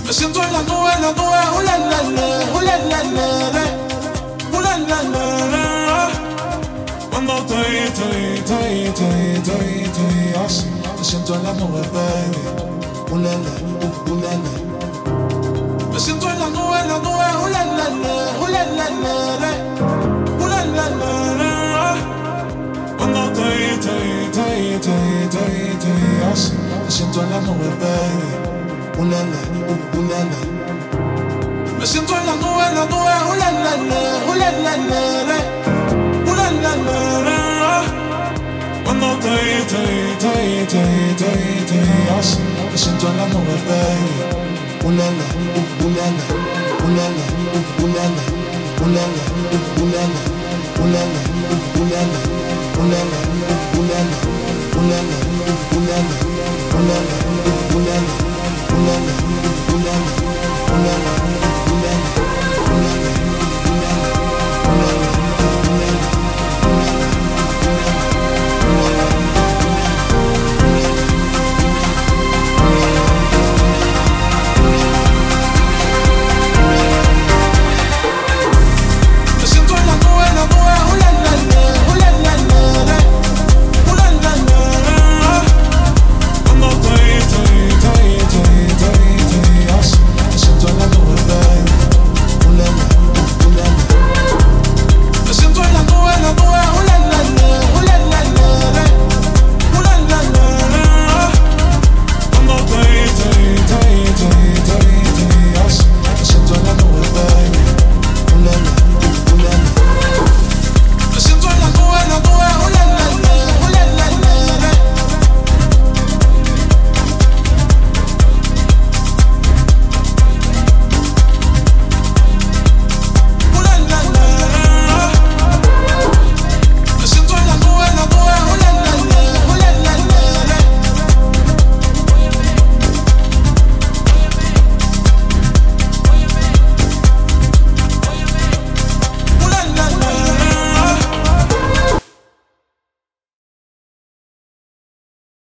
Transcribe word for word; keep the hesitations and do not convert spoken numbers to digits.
Me siento en la nube, en la nube, uh, la, la, la, uh, la, la, la, la, uh, la, la, la, la. Cuando estoy, estoy, estoy, estoy, estoy, estoy así. Me siento en la nube, baby. Uh, la, la, uh, uh, la, la. Me siento en la nube, en la nube, uh, la, la, la, uh, la, la, la, la, uh, la, la, la, la. Cuando estoy, estoy, estoy, estoy, estoy, estoy así. Me siento en la nube, baby. Uh, la, la, uh, uh, la, la. Me siento en la nube, en la nube, uh, la, la, la, uh, la, la, la, la, uh, la, la, la, la. Cuando estoy, estoy, estoy, estoy, estoy, estoy así. Me siento en la nube, baby. Uh, la, la, uh, uh, la, la, uh, la, la, uh, uh, la, la, uh, la, la, uh, uh, la, la, uh, la, la, uh, uh, la, la, uh, la, la, uh, uh, la, la, uh, la, la.